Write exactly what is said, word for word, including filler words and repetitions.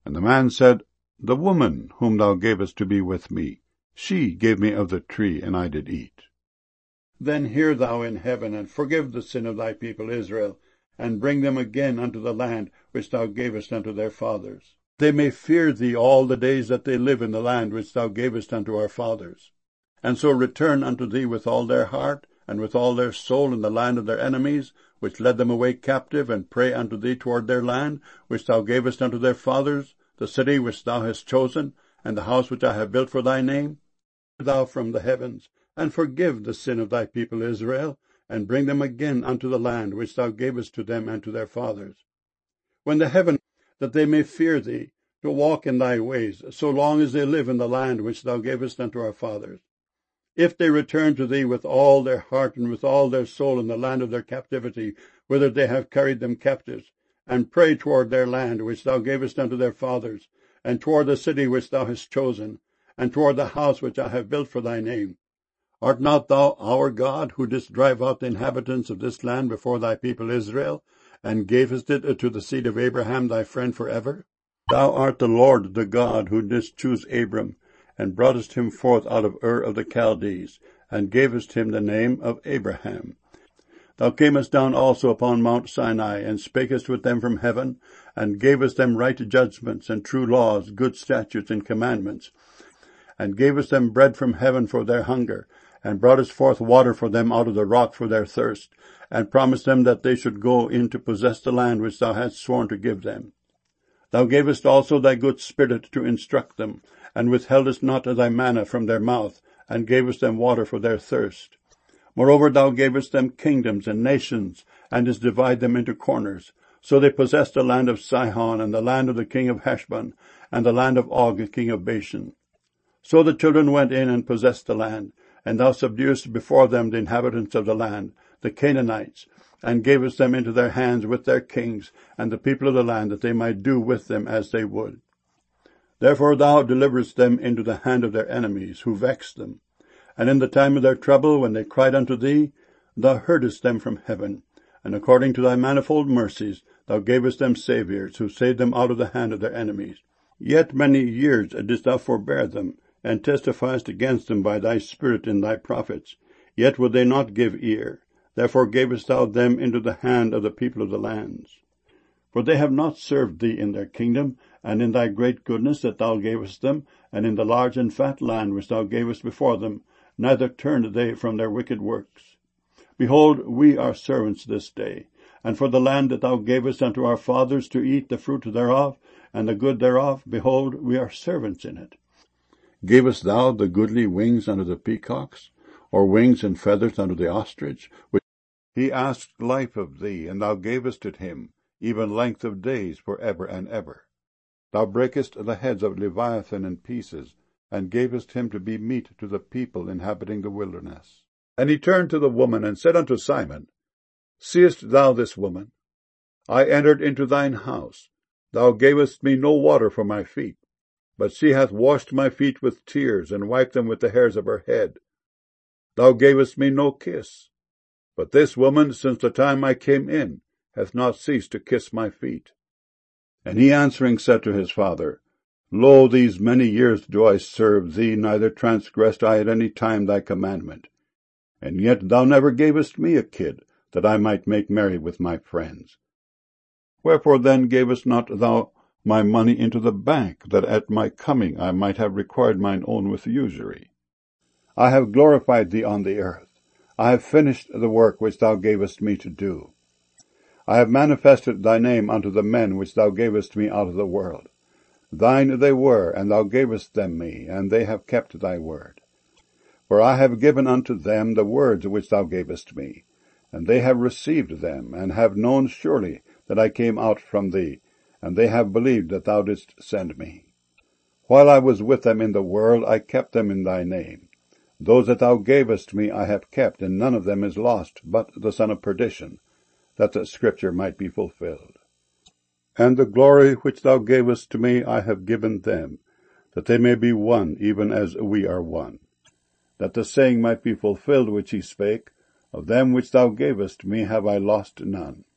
And the man said, The woman whom thou gavest to be with me, she gave me of the tree, and I did eat. Then hear thou in heaven, and forgive the sin of thy people Israel, and bring them again unto the land which thou gavest unto their fathers. They may fear thee all the days that they live in the land which thou gavest unto our fathers, and so return unto thee with all their heart, and with all their soul in the land of their enemies, which led them away captive, and pray unto thee toward their land, which thou gavest unto their fathers, the city which thou hast chosen, and the house which I have built for thy name. Thou from the heavens, and forgive the sin of thy people Israel, and bring them again unto the land which thou gavest to them and to their fathers. When the heaven, that they may fear thee, to walk in thy ways, so long as they live in the land which thou gavest unto our fathers. If they return to thee with all their heart and with all their soul in the land of their captivity, whither they have carried them captives, and pray toward their land which thou gavest unto their fathers, and toward the city which thou hast chosen, and toward the house which I have built for thy name. Art not thou our God, who didst drive out the inhabitants of this land before thy people Israel, and gavest it to the seed of Abraham thy friend for ever? Thou art the Lord, the God, who didst choose Abram, and broughtest him forth out of Ur of the Chaldees, and gavest him the name of Abraham. Thou camest down also upon Mount Sinai, and spakest with them from heaven, and gavest them right judgments, and true laws, good statutes, and commandments, and gavest them bread from heaven for their hunger, and broughtest forth water for them out of the rock for their thirst, and promised them that they should go in to possess the land which thou hadst sworn to give them. Thou gavest also thy good Spirit to instruct them, and withheldest not thy manna from their mouth, and gavest them water for their thirst. Moreover, thou gavest them kingdoms and nations, and didst divide them into corners. So they possessed the land of Sihon, and the land of the king of Heshbon, and the land of Og, king of Bashan. So the children went in and possessed the land, and thou subduedst before them the inhabitants of the land, the Canaanites, and gavest them into their hands with their kings, and the people of the land, that they might do with them as they would. Therefore thou deliveredst them into the hand of their enemies, who vexed them. And in the time of their trouble, when they cried unto thee, thou heardest them from heaven, and according to thy manifold mercies thou gavest them saviours, who saved them out of the hand of their enemies. Yet many years didst thou forbear them, and testifiedst against them by thy Spirit in thy prophets. Yet would they not give ear. Therefore gavest thou them into the hand of the people of the lands. For they have not served thee in their kingdom, and in thy great goodness that thou gavest them, and in the large and fat land which thou gavest before them, neither turned they from their wicked works. Behold, we are servants this day, and for the land that thou gavest unto our fathers to eat the fruit thereof, and the good thereof, behold, we are servants in it. Gavest thou the goodly wings unto the peacocks, or wings and feathers unto the ostrich? Which he asked life of thee, and thou gavest it him, even length of days for ever and ever. Thou breakest the heads of Leviathan in pieces, and gavest him to be meat to the people inhabiting the wilderness. And he turned to the woman, and said unto Simon, Seest thou this woman? I entered into thine house. Thou gavest me no water for my feet, but she hath washed my feet with tears, and wiped them with the hairs of her head. Thou gavest me no kiss, but this woman, since the time I came in, hath not ceased to kiss my feet. And he answering said to his father, Lo, these many years do I serve thee, neither transgressed I at any time thy commandment. And yet thou never gavest me a kid, that I might make merry with my friends. Wherefore then gavest not thou my money into the bank, that at my coming I might have required mine own with usury? I have glorified thee on the earth. I have finished the work which thou gavest me to do. I have manifested thy name unto the men which thou gavest me out of the world. Thine they were, and thou gavest them me, and they have kept thy word. For I have given unto them the words which thou gavest me, and they have received them, and have known surely that I came out from thee, and they have believed that thou didst send me. While I was with them in the world, I kept them in thy name. Those that thou gavest me I have kept, and none of them is lost, but the son of perdition, that the scripture might be fulfilled. And the glory which thou gavest to me I have given them, that they may be one, even as we are one. That the saying might be fulfilled which he spake, Of them which thou gavest me have I lost none.